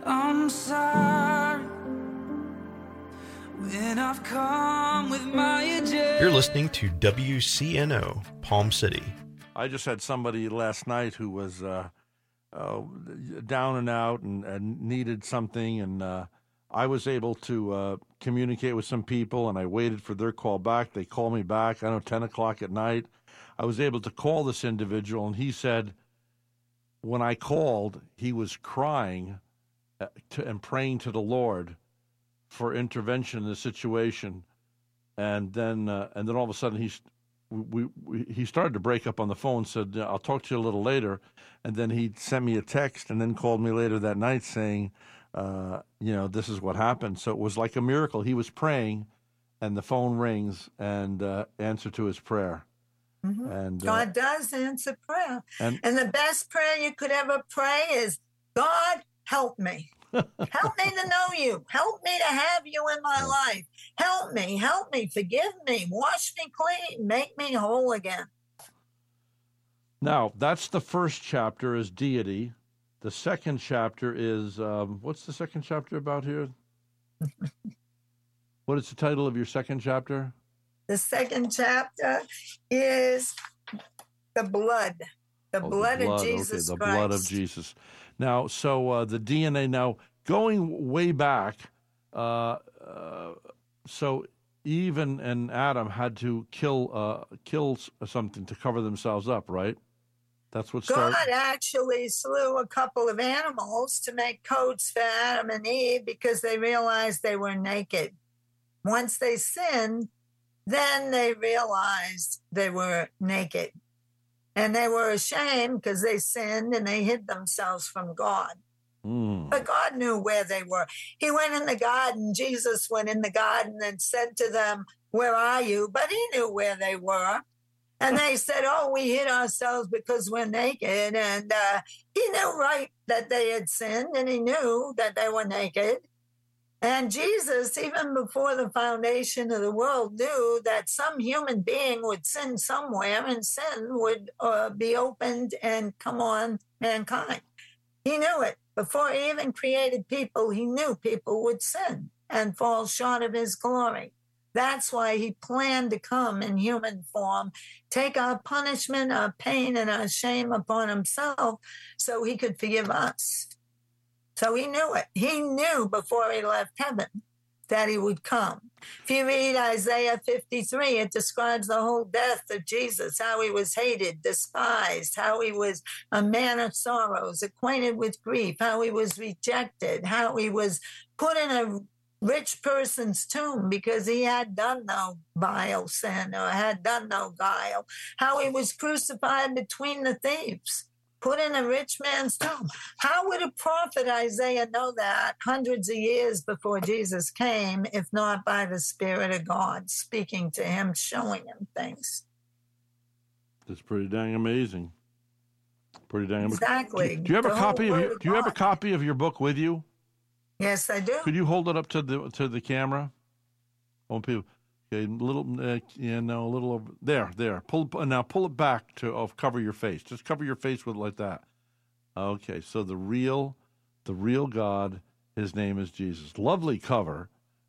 I'm sorry when I've come with my agenda. You're listening to WCNO, Palm City. I just had somebody last night who was down and out and needed something, and I was able to communicate with some people, and I waited for their call back. They called me back, 10 o'clock at night. I was able to call this individual, and he said when I called, he was crying and praying to the Lord for intervention in the situation, and then all of a sudden he started to break up on the phone. Said, "I'll talk to you a little later," and then he sent me a text and then called me later that night saying, "This is what happened." So it was like a miracle. He was praying, and the phone rings and answer to his prayer. Mm-hmm. And God does answer prayer, and the best prayer you could ever pray is, "God, help me." Help me to know you. Help me to have you in my life. Help me, forgive me, wash me clean, make me whole again. Now, that's the first chapter is deity. The second chapter is, what's the second chapter about here? What is the title of your second chapter? The second chapter is the blood. The blood of Jesus Okay, the Christ. blood of Jesus. Now, so the DNA, now going way back, so Eve and Adam had to kill something to cover themselves up, right? That's what started. God actually slew a couple of animals to make coats for Adam and Eve because they realized they were naked. Once they sinned, then they realized they were naked. And they were ashamed because they sinned and they hid themselves from God. But God knew where they were. He went in the garden. Jesus went in the garden and said to them, "Where are you?" But he knew where they were. And they said, "Oh, we hid ourselves because we're naked." And he knew right that they had sinned, and he knew that they were naked. And Jesus, even before the foundation of the world, knew that some human being would sin somewhere and sin would be opened and come on mankind. He knew it. Before he even created people, he knew people would sin and fall short of his glory. That's why he planned to come in human form, take our punishment, our pain, and our shame upon himself so he could forgive us. So he knew it. He knew before he left heaven that he would come. If you read Isaiah 53, it describes the whole death of Jesus, how he was hated, despised, how he was a man of sorrows, acquainted with grief, how he was rejected, how he was put in a rich person's tomb because he had done no vile sin or had done no guile, how he was crucified between the thieves, put in a rich man's tomb. How would a prophet Isaiah know that hundreds of years before Jesus came, if not by the Spirit of God speaking to him, showing him things? That's pretty dang amazing. Pretty dang amazing. Exactly. Do you have a copy of do you have a copy of your book with you? Yes, I do. Could you hold it up to the camera? Oh, people. Okay, a little, a little over there. Pull it back to cover your face. Just cover your face with like that. Okay, so the real God, his name is Jesus. Lovely cover,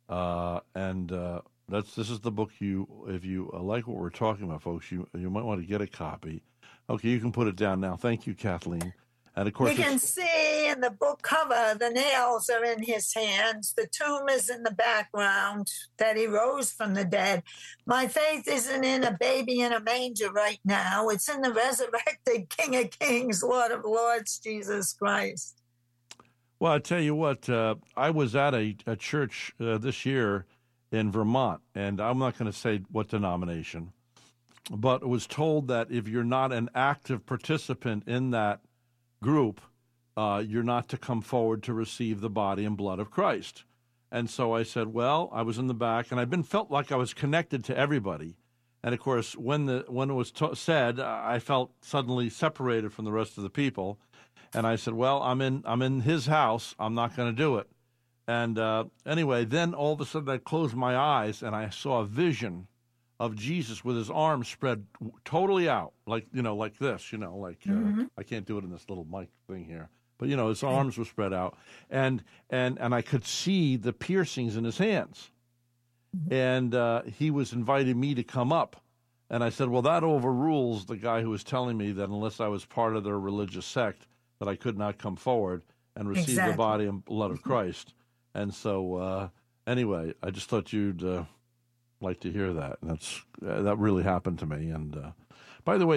and this is the book. If you like what we're talking about, folks, you might want to get a copy. Okay, you can put it down now. Thank you, Kathleen. And of course, you can see in the book cover, the nails are in his hands. The tomb is in the background, that he rose from the dead. My faith isn't in a baby in a manger right now. It's in the resurrected King of Kings, Lord of Lords, Jesus Christ. Well, I tell you what, I was at a church this year in Vermont, and I'm not going to say what denomination, but was told that if you're not an active participant in that group, you're not to come forward to receive the body and blood of Christ. And so I said, well, I was in the back, and felt like I was connected to everybody. And of course, when it was said, I felt suddenly separated from the rest of the people. And I said, well, I'm in his house. I'm not going to do it. And anyway, then all of a sudden I closed my eyes and I saw a vision of Jesus with his arms spread totally out, like this, I can't do it in this little mic thing here. but his arms were spread out, and I could see the piercings in his hands, and he was inviting me to come up, and I said, well, that overrules the guy who was telling me that unless I was part of their religious sect, that I could not come forward and receive the body and blood of Christ. And so, anyway, I just thought you'd like to hear that. And that really happened to me. And by the way,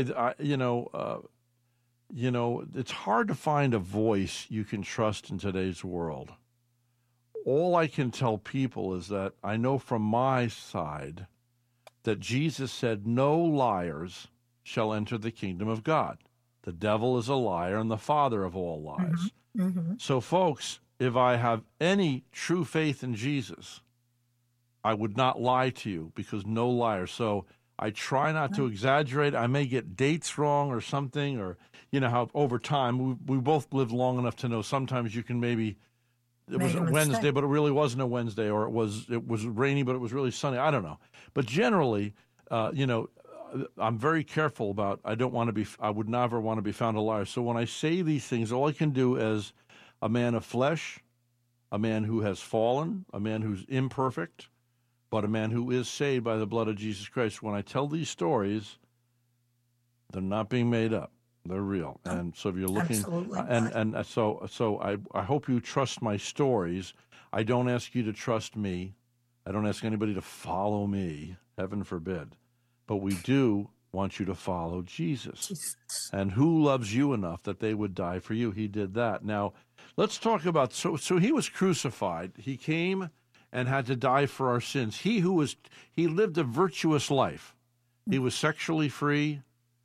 it's hard to find a voice you can trust in today's world. All I can tell people is that I know from my side that Jesus said, no liars shall enter the kingdom of God. The devil is a liar and the father of all lies. So, folks, if I have any true faith in Jesus, I would not lie to you, because no liar. So I try not to exaggerate. I may get dates wrong or something, or how over time we both lived long enough to know sometimes you can maybe it was a Wednesday, but it really wasn't a Wednesday, or it was rainy, but it was really sunny. I don't know. But generally, I'm very careful about, I would never want to be found a liar. So when I say these things, all I can do as a man of flesh, a man who has fallen, a man who's imperfect, but a man who is saved by the blood of Jesus Christ. When I tell these stories, they're not being made up. They're real. And so if you're looking, so I hope you trust my stories. I don't ask you to trust me. I don't ask anybody to follow me, heaven forbid. But we do want you to follow Jesus. And who loves you enough that they would die for you? He did that. Now, let's talk about, so he was crucified. He came and had to die for our sins. He lived a virtuous life. He was sexually free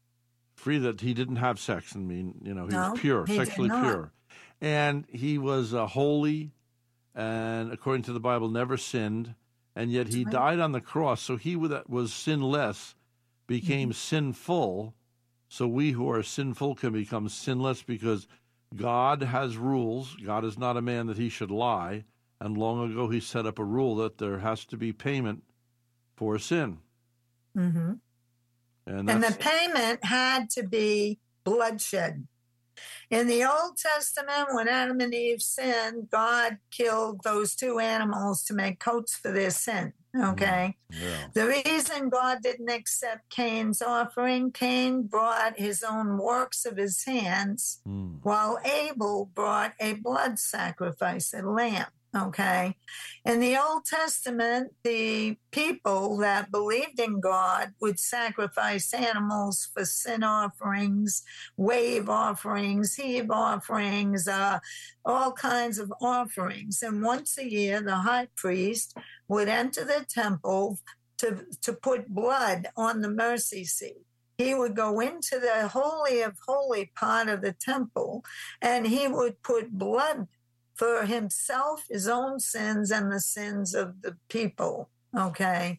that he didn't have sex. He was pure, sexually pure. And he was holy, and according to the Bible, never sinned. And yet he died on the cross. So he that was sinless became sinful. So we who are sinful can become sinless, because God has rules. God is not a man that he should lie. And long ago he set up a rule that there has to be payment for sin. Mm-hmm. And the payment had to be bloodshed. In the Old Testament, when Adam and Eve sinned, God killed those two animals to make coats for their sin. Okay. Yeah. The reason God didn't accept Cain's offering, Cain brought his own works of his hands, while Abel brought a blood sacrifice, a lamb. Okay. In the Old Testament, the people that believed in God would sacrifice animals for sin offerings, wave offerings, heave offerings, all kinds of offerings. And once a year, the high priest would enter the temple to put blood on the mercy seat. He would go into the Holy of Holy part of the temple, and he would put blood for himself, his own sins, and the sins of the people. Okay.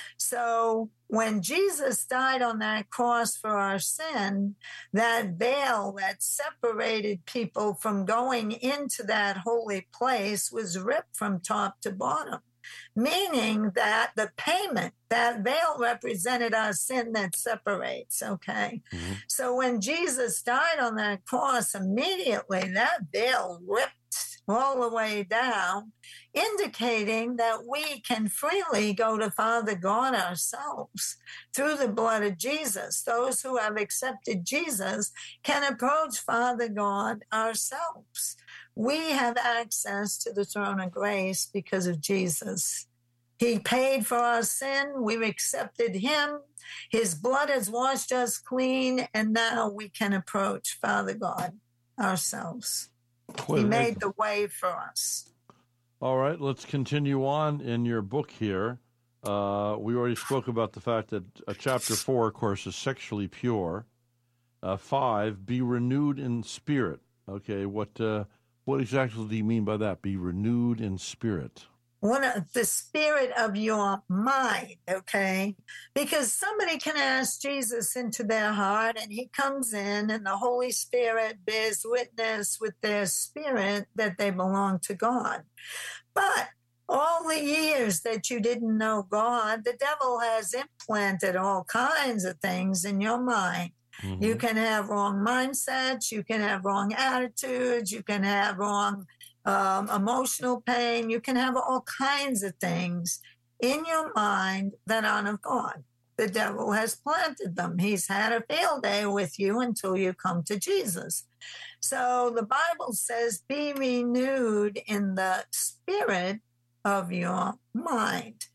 So when Jesus died on that cross for our sin, that veil that separated people from going into that holy place was ripped from top to bottom, meaning that the payment, that veil represented our sin that separates. Okay. Mm-hmm. So when Jesus died on that cross, immediately that veil ripped all the way down, indicating that we can freely go to Father God ourselves through the blood of Jesus. Those who have accepted Jesus can approach Father God ourselves. We have access to the throne of grace because of Jesus. He paid for our sin. We've accepted him. His blood has washed us clean, and now we can approach Father God ourselves. He made the way for us. All right, let's continue on in your book here. We already spoke about the fact that chapter 4, of course, is sexually pure. 5, be renewed in spirit. Okay, what exactly do you mean by that? Be renewed in spirit. The spirit of your mind, okay? Because somebody can ask Jesus into their heart, and he comes in, and the Holy Spirit bears witness with their spirit that they belong to God. But all the years that you didn't know God, the devil has implanted all kinds of things in your mind You can have wrong mindsets. You can have wrong attitudes. You can have wrong emotional pain. You can have all kinds of things in your mind that aren't of God. The devil has planted them. He's had a field day with you until you come to Jesus. So the Bible says, be renewed in the spirit of your mind.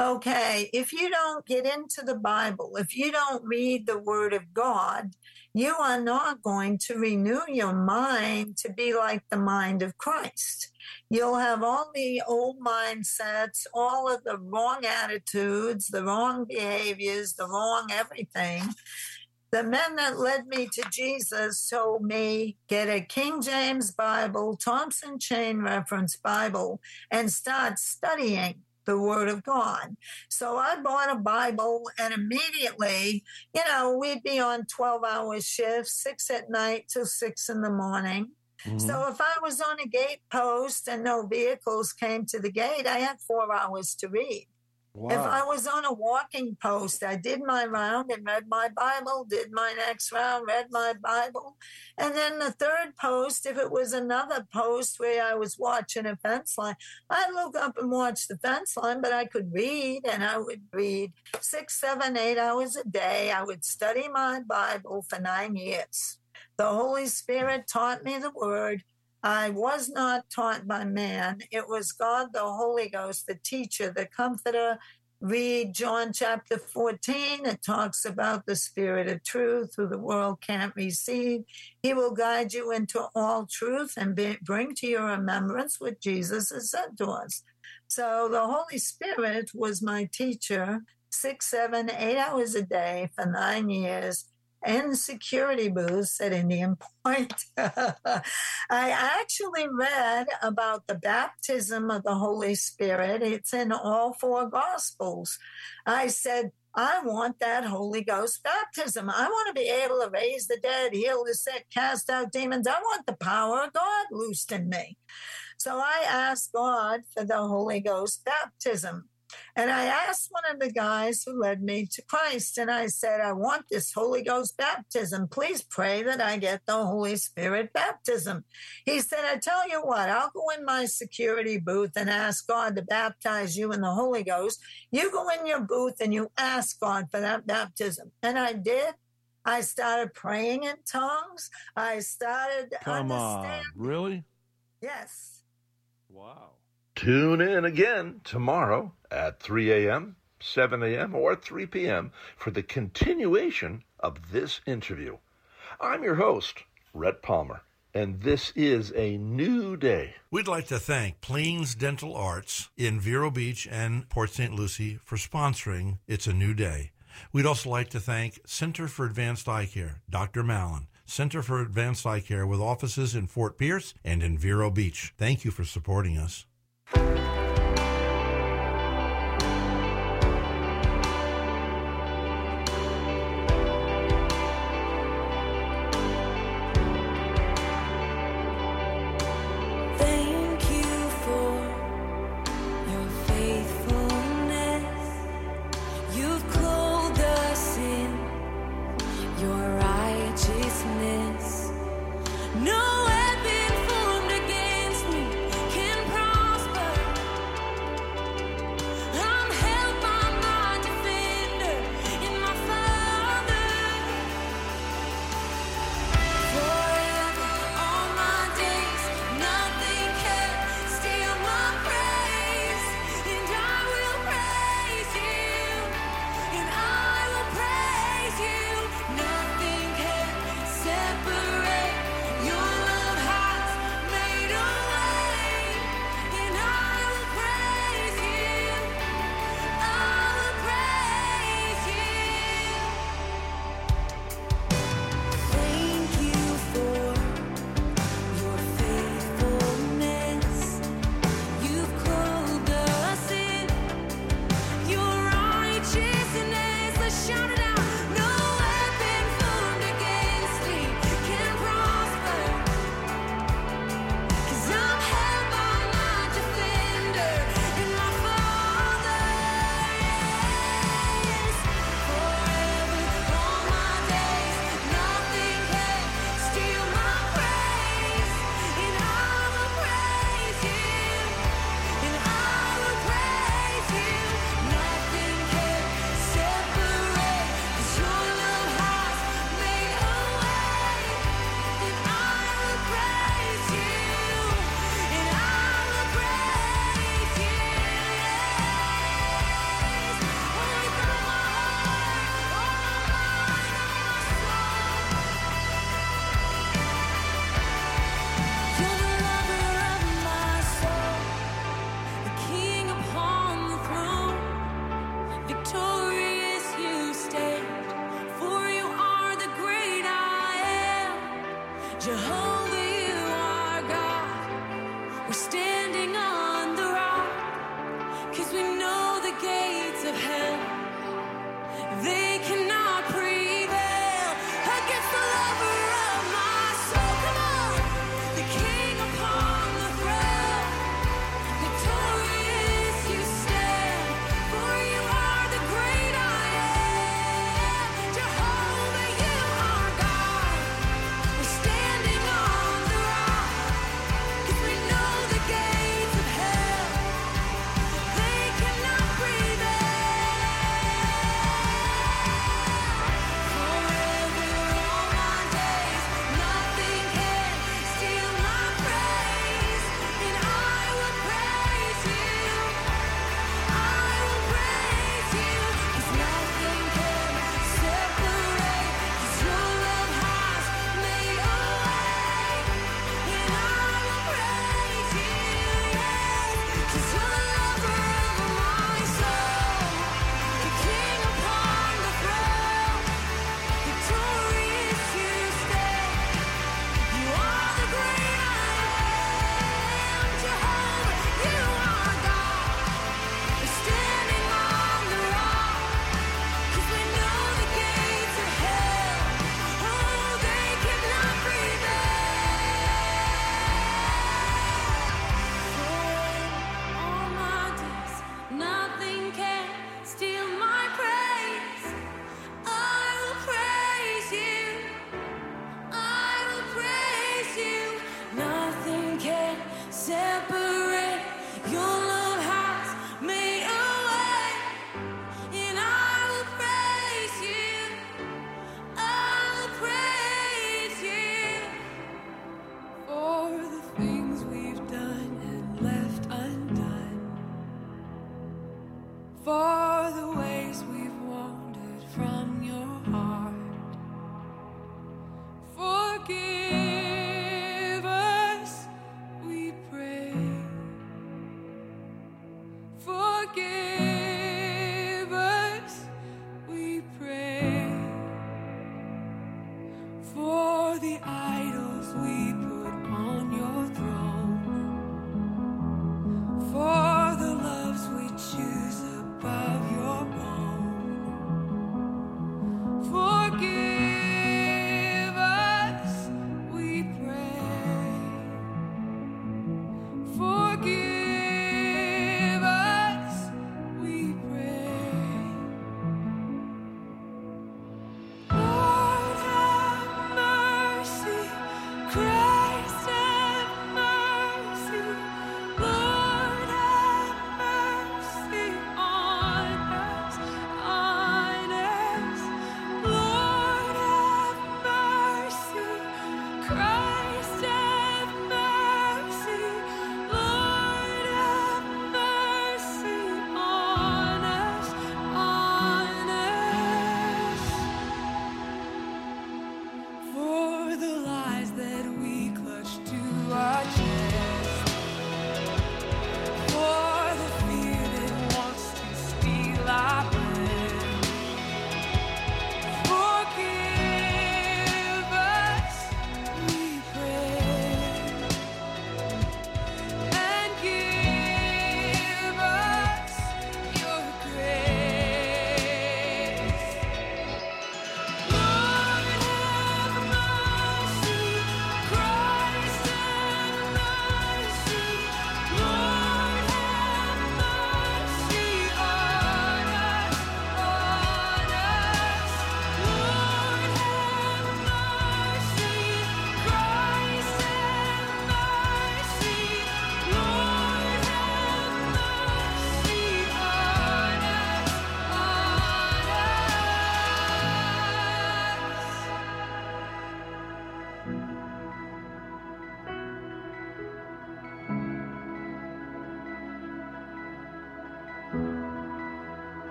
Okay, if you don't get into the Bible, if you don't read the Word of God, you are not going to renew your mind to be like the mind of Christ. You'll have all the old mindsets, all of the wrong attitudes, the wrong behaviors, the wrong everything. The men that led me to Jesus told me, get a King James Bible, Thompson Chain Reference Bible, and start studying the Word of God. So I bought a Bible, and immediately, we'd be on 12-hour shifts, 6 at night till 6 in the morning. So if I was on a gate post and no vehicles came to the gate, I had 4 hours to read. Wow. If I was on a walking post, I did my round and read my Bible, did my next round, read my Bible. And then the third post, if it was another post where I was watching a fence line, I'd look up and watch the fence line, but I could read, and I would read 6, 7, 8 hours a day. I would study my Bible for 9 years. The Holy Spirit taught me the Word. I was not taught by man. It was God, the Holy Ghost, the teacher, the comforter. Read John chapter 14. It talks about the Spirit of truth who the world can't receive. He will guide you into all truth and bring to your remembrance what Jesus has said to us. So the Holy Spirit was my teacher 6, 7, 8 hours a day for 9 years. In security booths at Indian Point. I actually read about the baptism of the Holy Spirit. It's in all 4 Gospels. I said, I want that Holy Ghost baptism. I want to be able to raise the dead, heal the sick, cast out demons. I want the power of God loosed in me. So I asked God for the Holy Ghost baptism. And I asked one of the guys who led me to Christ, and I said, I want this Holy Ghost baptism. Please pray that I get the Holy Spirit baptism. He said, I tell you what, I'll go in my security booth and ask God to baptize you in the Holy Ghost. You go in your booth and you ask God for that baptism. And I did. I started praying in tongues. I started Come on, really? Yes. Wow. Tune in again tomorrow at 3 a.m., 7 a.m., or 3 p.m. for the continuation of this interview. I'm your host, Rhett Palmer, and this is a new day. We'd like to thank Plains Dental Arts in Vero Beach and Port St. Lucie for sponsoring It's a New Day. We'd also like to thank Center for Advanced Eye Care, Dr. Mallon, Center for Advanced Eye Care with offices in Fort Pierce and in Vero Beach. Thank you for supporting us. No weapon formed against me can prosper. We're standing on the rock, 'cause we know the gates of hell, they cannot prevail against the lover of my soul. Come on, the King upon the throne, victorious you stand, for you are the great I am. Jehovah, you are God. We're standing on the rock, 'cause we know the gates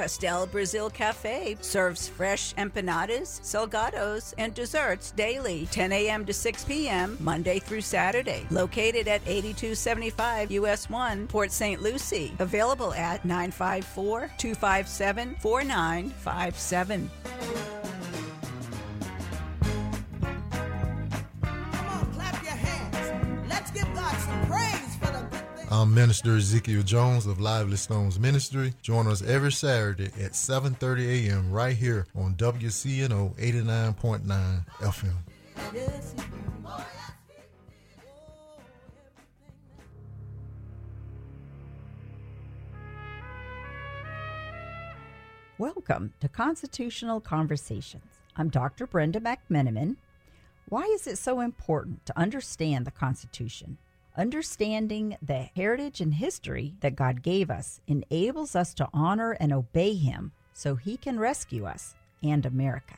Pastel Brazil Cafe serves fresh empanadas, salgados, and desserts daily, 10 a.m. to 6 p.m., Monday through Saturday. Located at 8275 US 1, Port St. Lucie. Available at 954-257-4957. I'm Minister Ezekiel Jones of Lively Stones Ministry. Join us every Saturday at 7:30 a.m. right here on WCNO 89.9 FM. Welcome to Constitutional Conversations. I'm Dr. Brenda McMenamin. Why is it so important to understand the Constitution? Understanding the heritage and history that God gave us enables us to honor and obey Him so He can rescue us and America.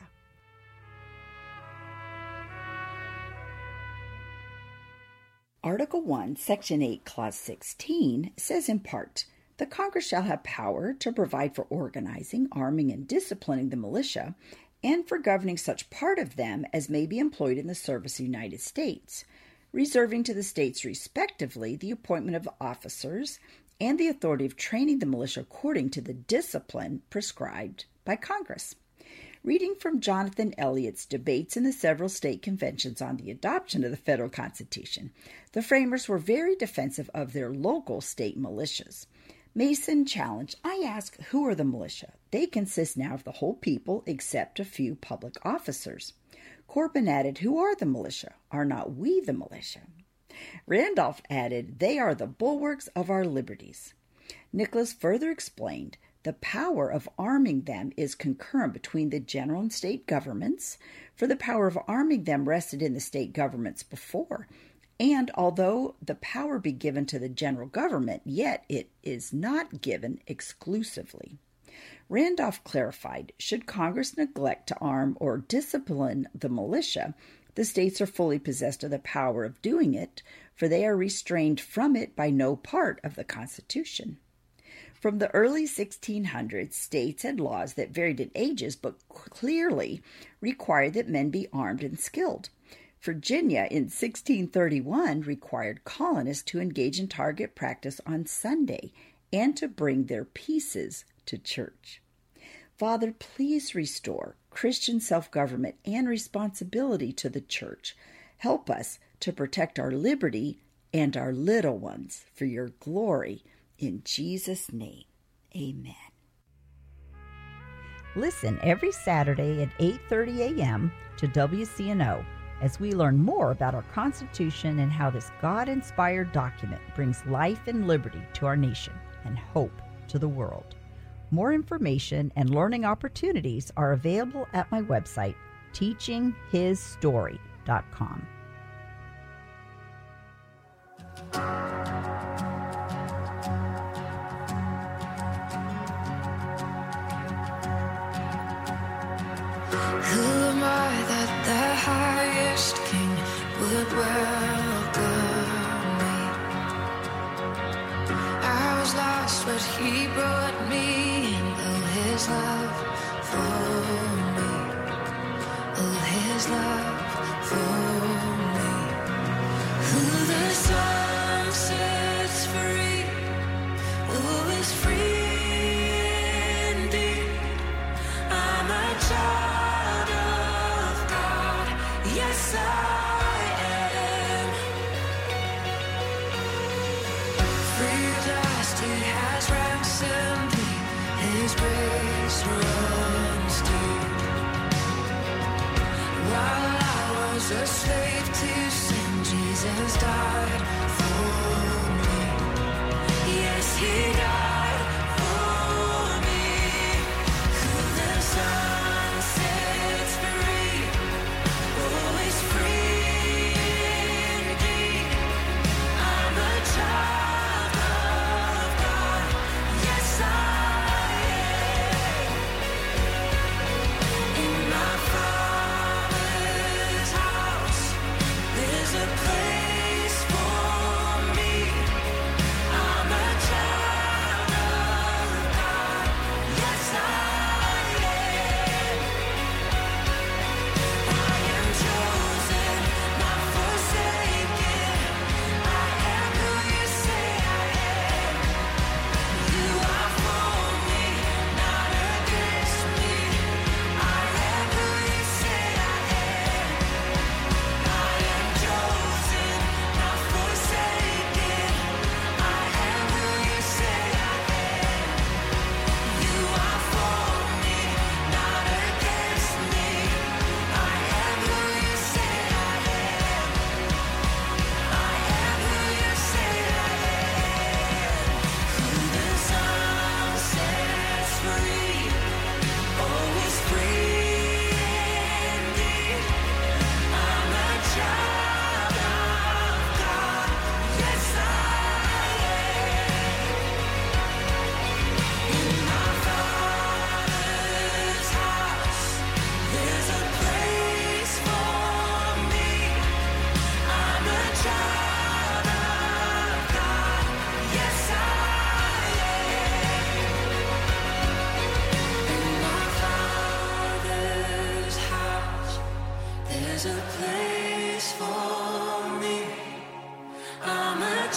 Article 1, Section 8, Clause 16 says in part, "The Congress shall have power to provide for organizing, arming, and disciplining the militia, and for governing such part of them as may be employed in the service of the United States, reserving to the states respectively the appointment of officers and the authority of training the militia according to the discipline prescribed by Congress." Reading from Jonathan Elliott's Debates in the Several State Conventions on the Adoption of the Federal Constitution, the framers were very defensive of their local state militias. Mason challenged, "I ask, who are the militia? They consist now of the whole people except a few public officers." Corbin added, "Who are the militia? Are not we the militia?" Randolph added, "They are the bulwarks of our liberties." Nicholas further explained, "The power of arming them is concurrent between the general and state governments, for the power of arming them rested in the state governments before. And although the power be given to the general government, yet it is not given exclusively." Randolph clarified, "Should Congress neglect to arm or discipline the militia, the states are fully possessed of the power of doing it, for they are restrained from it by no part of the Constitution." From the early 1600s, states had laws that varied in ages but clearly required that men be armed and skilled. Virginia in 1631 required colonists to engage in target practice on Sunday and to bring their pieces to church. Father, please restore Christian self-government and responsibility to the church. Help us to protect our liberty and our little ones for your glory. In Jesus' name, amen. Listen every Saturday at 8:30 a.m. to WCNO as we learn more about our Constitution and how this God-inspired document brings life and liberty to our nation and hope to the world. More information and learning opportunities are available at my website, teachinghisstory.com. Who am I that the highest king would welcome me? I was lost, but he brought me in. Oh, his love for me. Oh, his love for me. Who the sun sets free, who is free indeed. I'm a child of God, yes I am. Free at last, he has ransomed me, his grace runs deep. While I was a slave to sin, Jesus died for me. Yes, he died for me. Who the sun sets free, oh, is free indeed. I'm a child of God, yes I am. In my Father's house, there's a place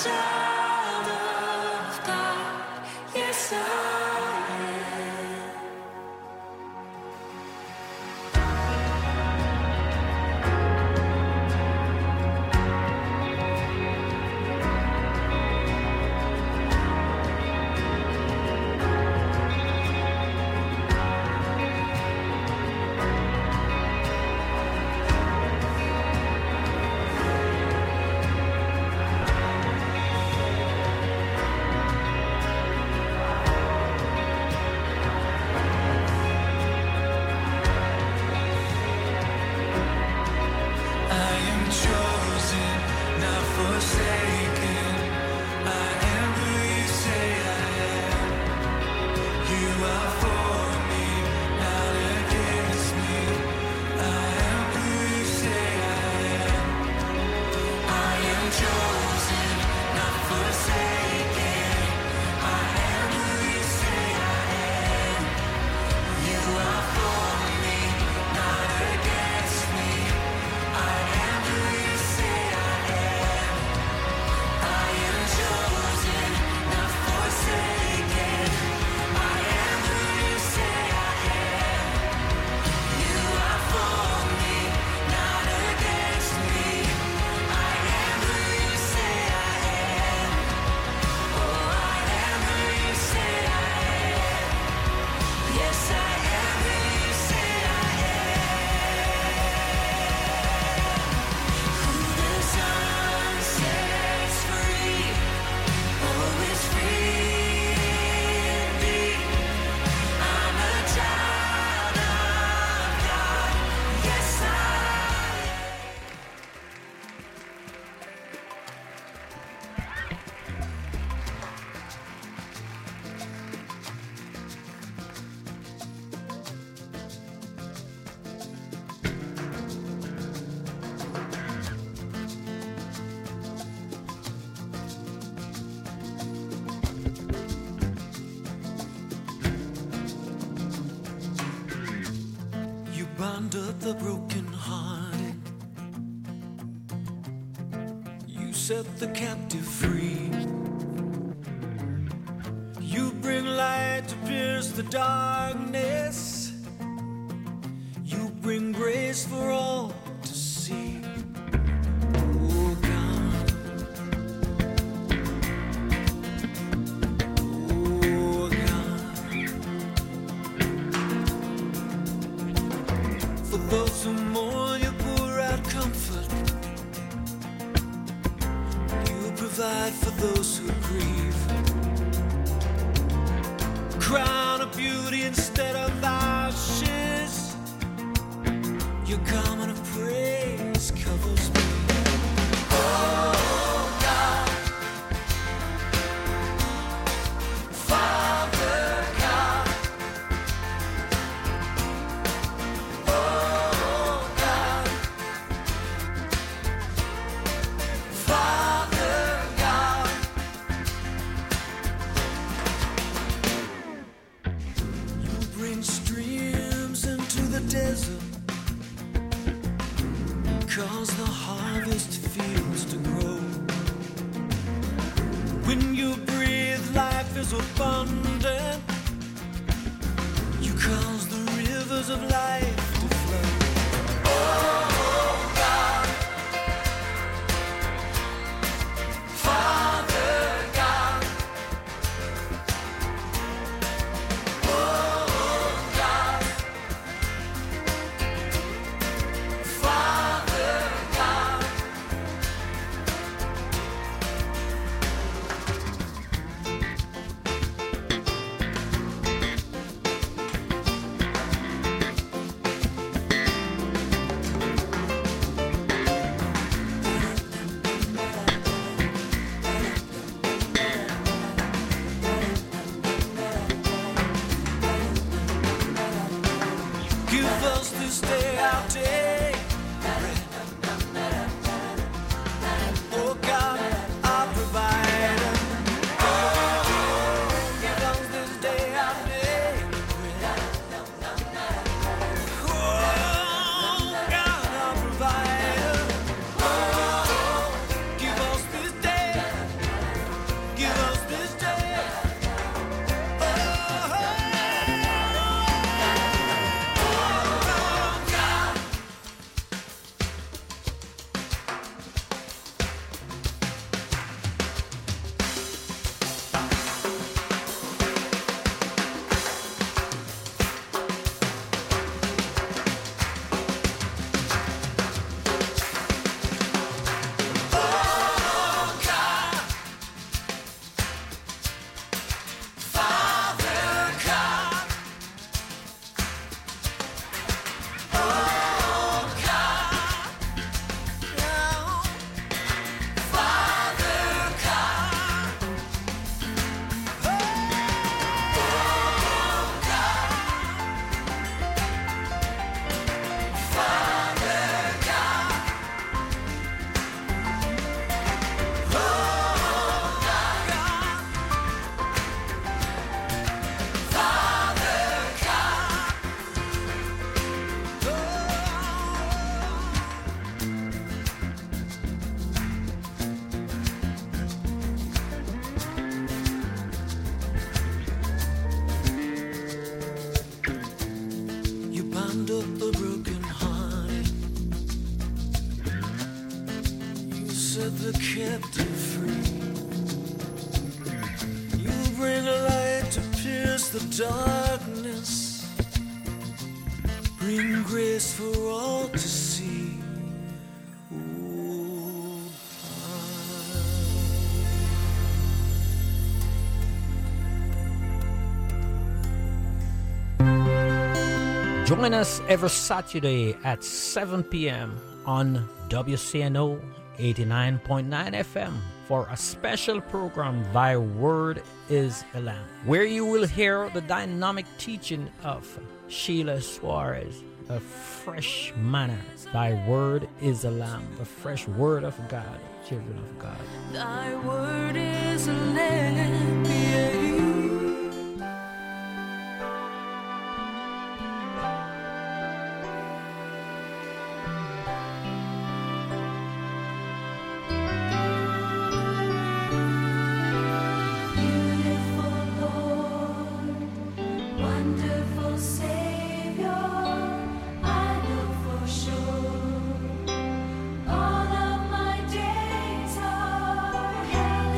child of God. Yes, I am. Bind up the broken hearted. You set the captive free. You bring light to pierce the darkness. You bring grace for all to see. Oh God. Oh God. For those who mourn, you pour out comfort. You provide for those who grieve. Crown of beauty instead of ashes. Your garment of praise covers me. Oh God, Father God. Oh God, Father God. You bring streams into the desert. Cause the harvest fields to grow. When you breathe, life is abundant. You cause the rivers of life to flow. Oh God, Father God. Oh God, Father God. against the darkness, bring grace for all to see. Join us every Saturday at 7 p.m. on WCNO 89.9 FM for a special program, Thy Word is a Lamp, where you will hear the dynamic teaching of Sheila Suarez, the fresh manna. Thy Word is a Lamp, the fresh Word of God, children of God. Thy word is a lamp, yeah. All of my days are held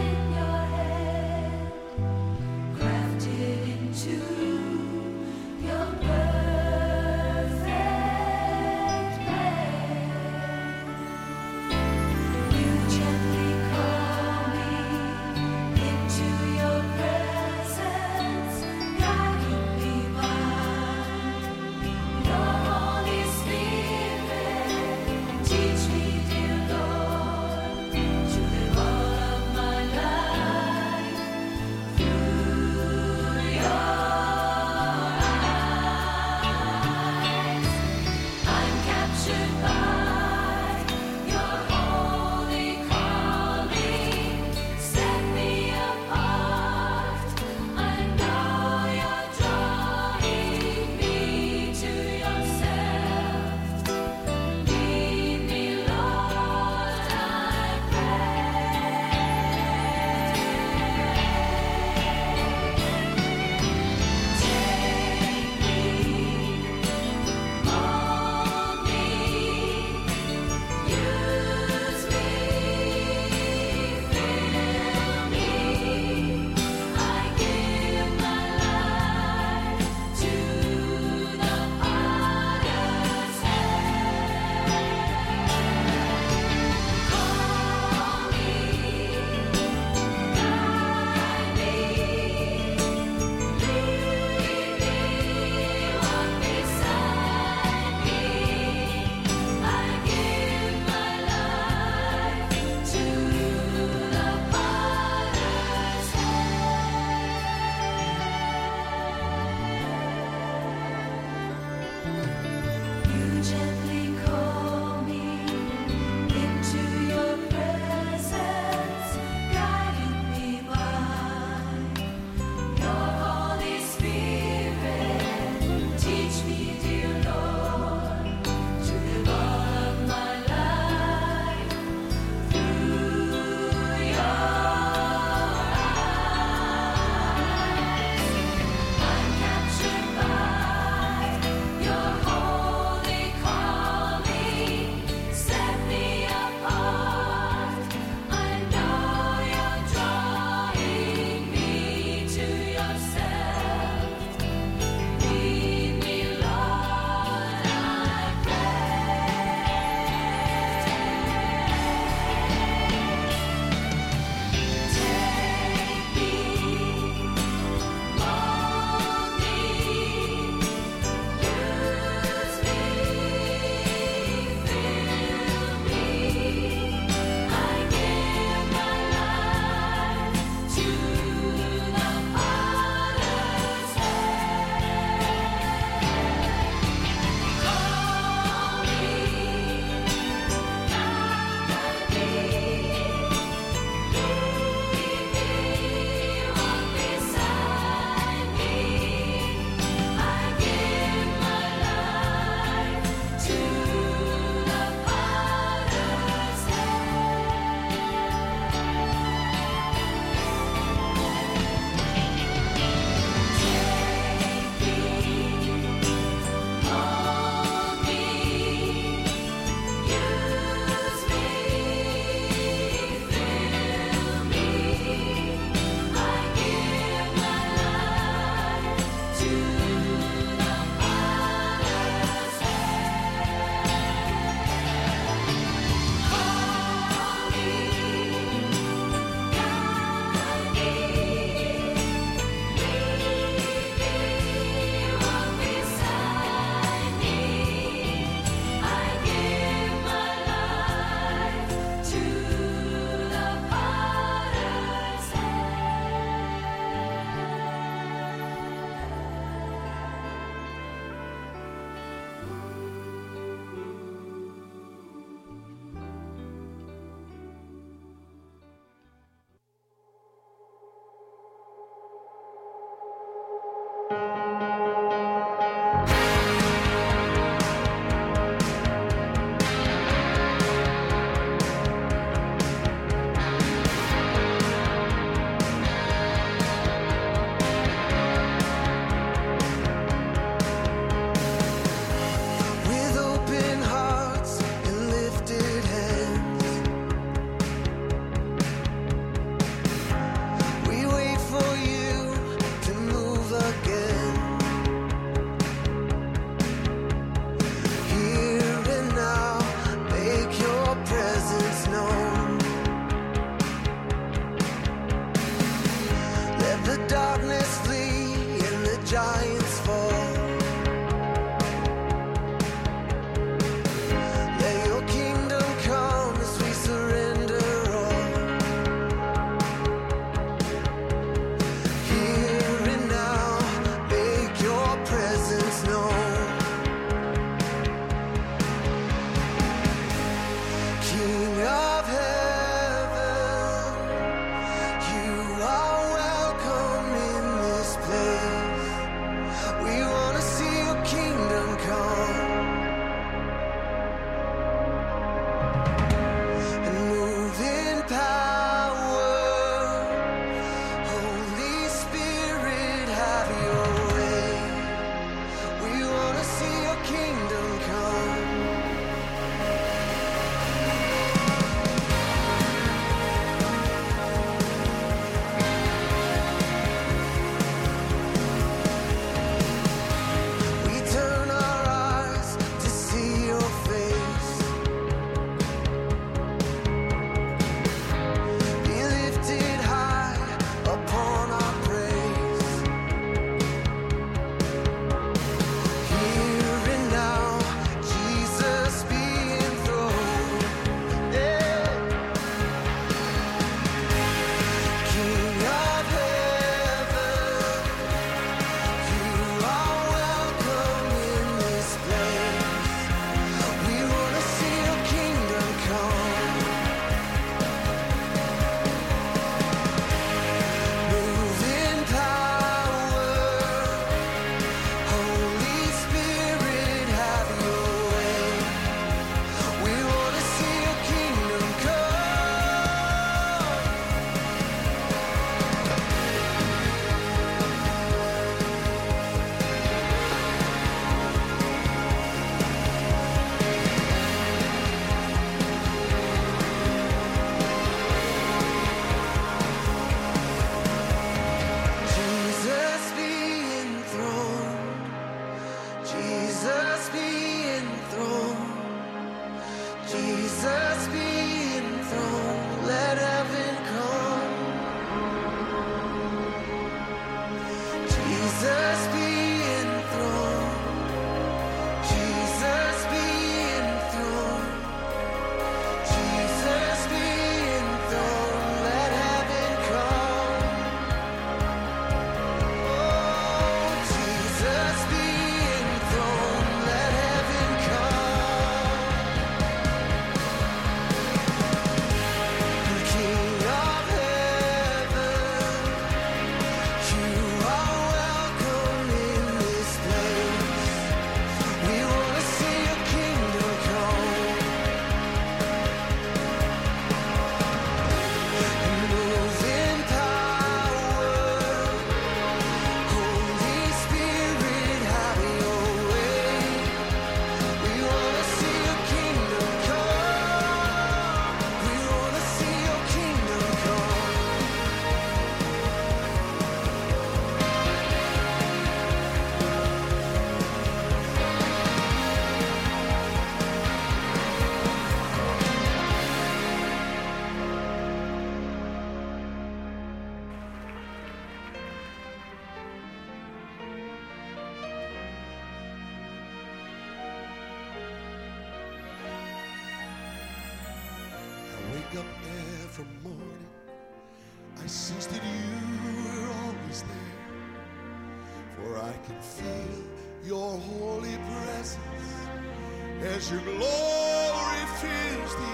I sense that you were always there, for I can feel your holy presence as your glory fills the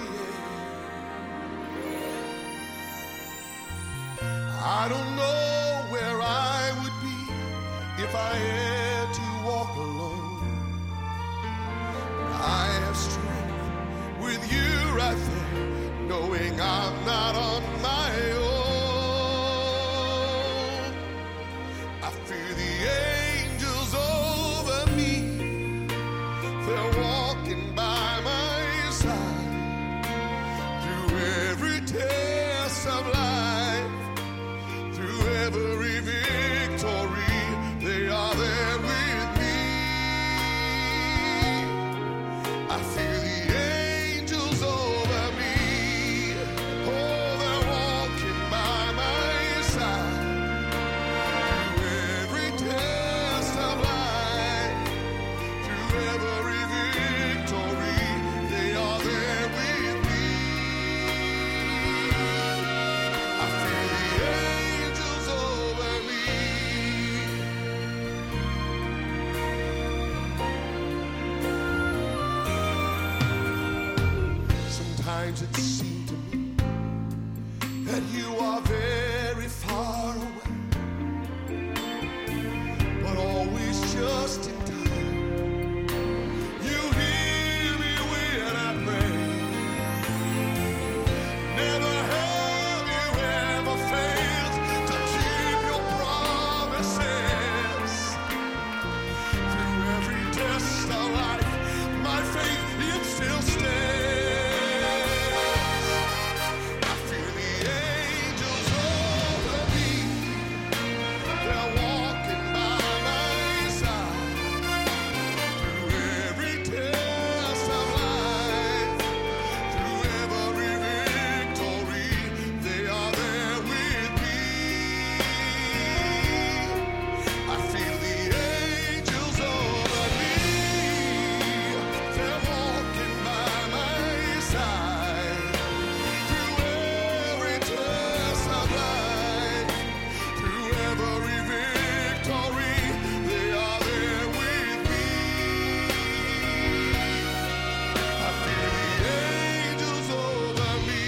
air. I don't know where I would be if I had to walk alone. I have strength with you right there, knowing I'm not on my own. I feel the angels over me, they're walking by my side. Through every test of life, through every victory, they are there with me. I feel the angels over me. Oh, they're walking by my side. Through every test of life, through every victory, they are there with me. I feel the angels over me. Sometimes it seems to me that you are very far away, but always just in time. You hear me when I pray. Never have you ever failed to keep your promises. Through every test of life, my faith, it still stands. I feel the angels over me. They're walking by my side. Through every test of life, through every victory, they are there with me. I feel the angels over me. They're walking by my side. Through every test of life, through every victory, they are there with me. I feel the angels over me.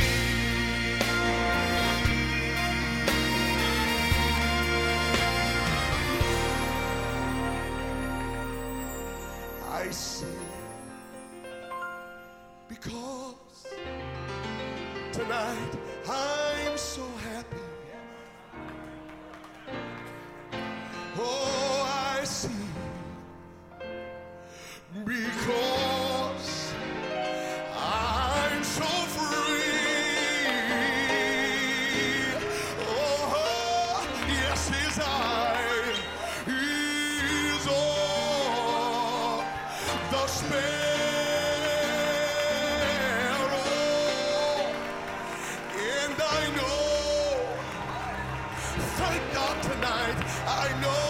I sing because tonight I'm so happy. Oh, I sing because I'm so free. Oh, yes, his eye is on the sparrow, and I know, thank God tonight, I know,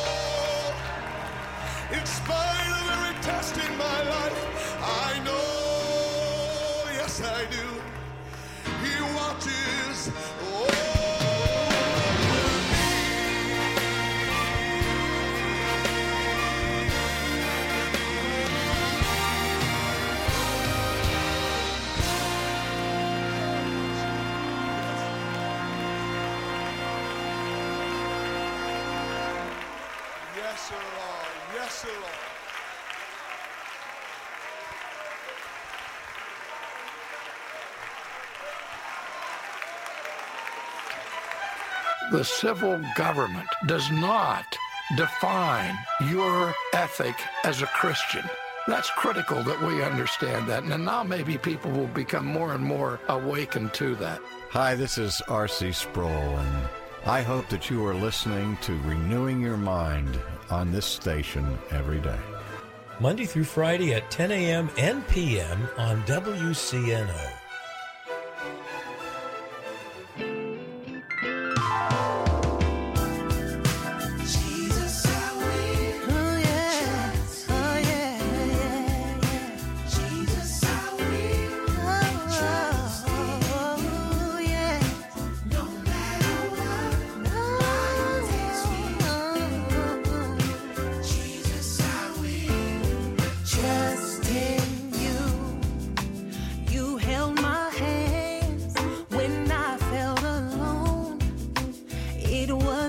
in spite of every test in my life, I know, yes I do, he watches over me. Yes, sir, Lord. Yes, sir, Lord. The civil government does not define your ethic as a Christian. That's critical that we understand that. And now maybe people will become more and more awakened to that. Hi, this is R.C. Sproul, and I hope that you are listening to Renewing Your Mind on this station every day. Monday through Friday at 10 a.m. and p.m. on WCNO. Jesus, I will. Oh yeah, oh yeah, yeah, yeah. Jesus, I will. Oh yeah. No matter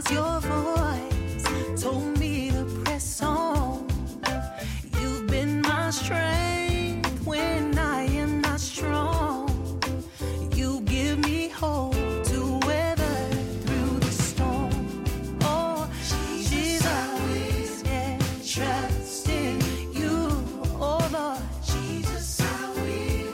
Your voice told me to press on. You've been my strength when I am not strong. You give me hope to weather through the storm. Oh, Jesus, yeah, trust in you, oh Lord. Jesus, I will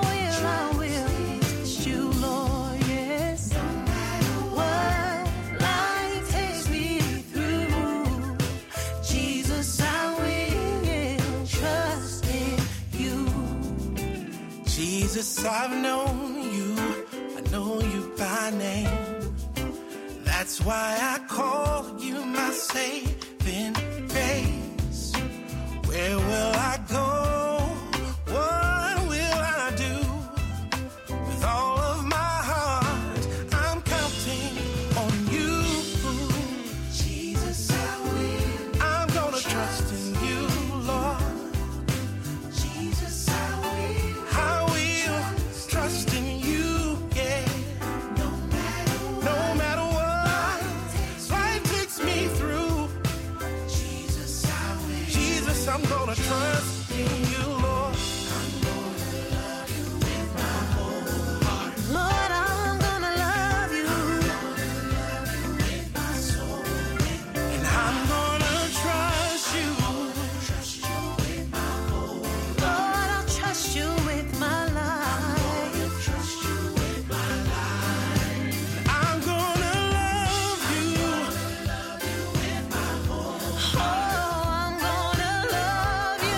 trust you, Lord, yes. No matter what life takes me through, Jesus, I will trust in you. Jesus, I've known you, I know you by name. That's why I call you my saving grace. Where will I go? What will I do? With all of my heart, I'm counting on you. Jesus, I'm gonna trust in you, Lord. Jesus, I will trust in you, yeah. No matter what life takes me through, Jesus, I'm gonna trust in you, Lord. I'm gonna love you with my whole heart. Lord, I'm gonna love you. With my soul, and I'm gonna trust you. With my whole Lord, I'll trust you with my life. trust you with my life. I'm gonna love you. With my whole Oh, I'm gonna love you.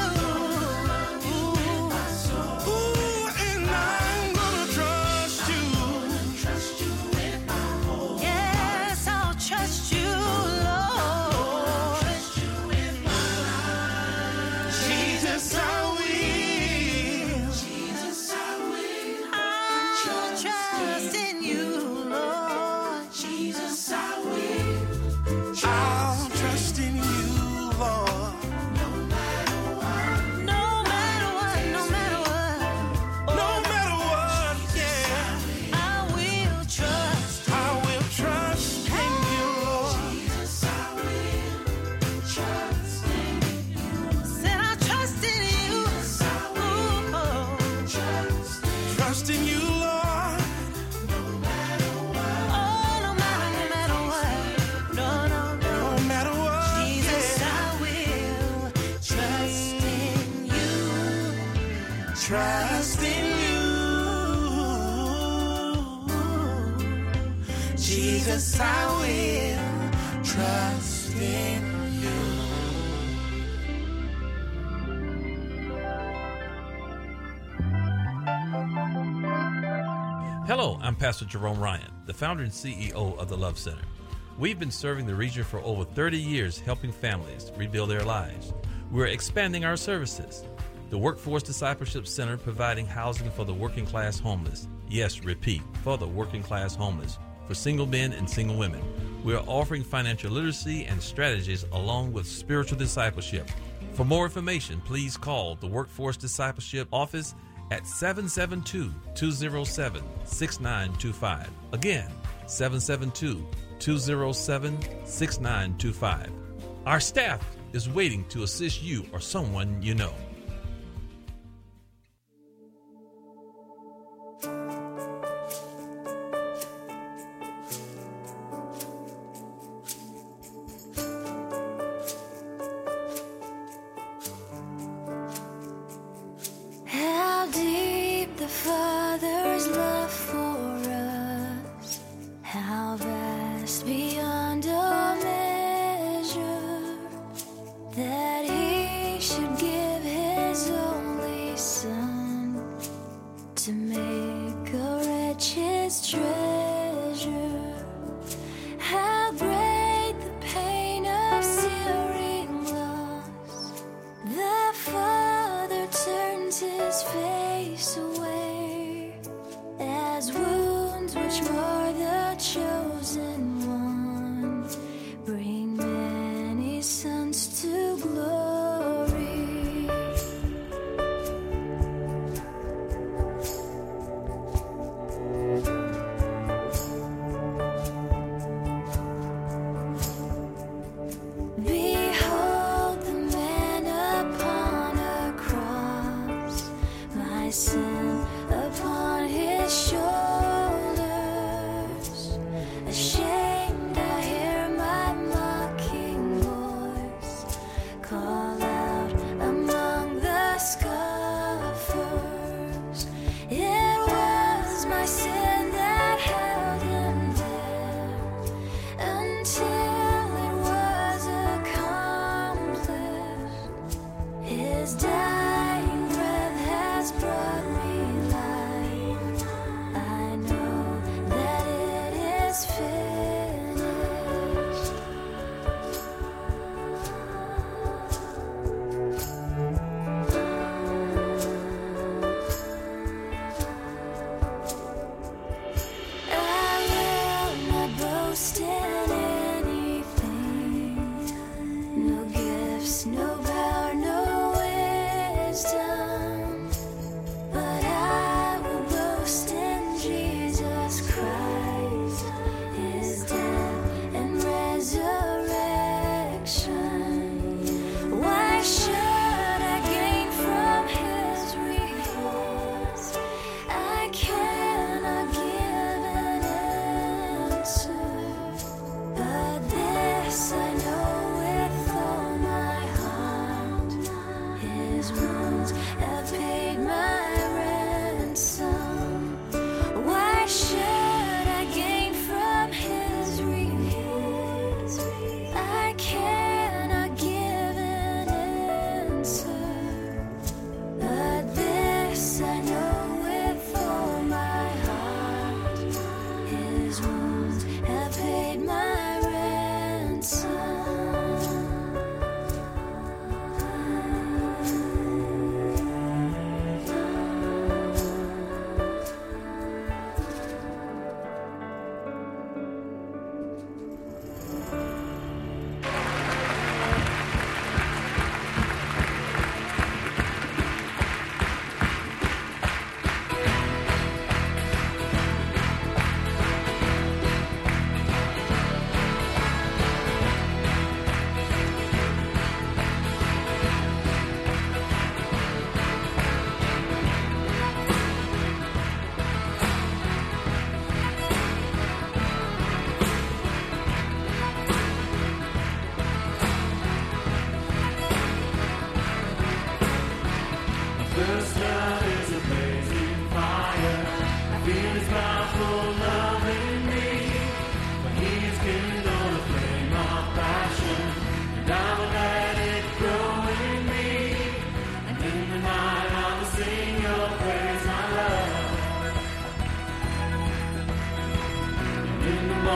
Ooh, and I'm gonna trust you. With my whole Yes, I'll trust you, Lord. with my life. Jesus, I will. Jesus, I will. I'll trust in you, Lord. Jesus, I will. I'll trust in you, Lord. No matter what, No matter what, yeah. I will trust. I will trust in you, Lord. Said I'll trust in you. Ooh, Trust in you, Lord. oh, no matter what. No. No matter what, Jesus, yeah. I will trust in you. Trust in you. Jesus, I will trust in you. Hello, I'm Pastor Jerome Ryan, the founder and CEO of the Love Center. We've been serving the region for over 30 years, helping families rebuild their lives. We're expanding our services. The Workforce Discipleship Center providing housing for the working class homeless. Yes, repeat, for the working class homeless. For single men and single women. We are offering financial literacy and strategies along with spiritual discipleship. For more information, please call the Workforce Discipleship Office at 772-207-6925. Again, 772-207-6925. Our staff is waiting to assist you or someone you know. How deep the Father's love for us, how vast beyond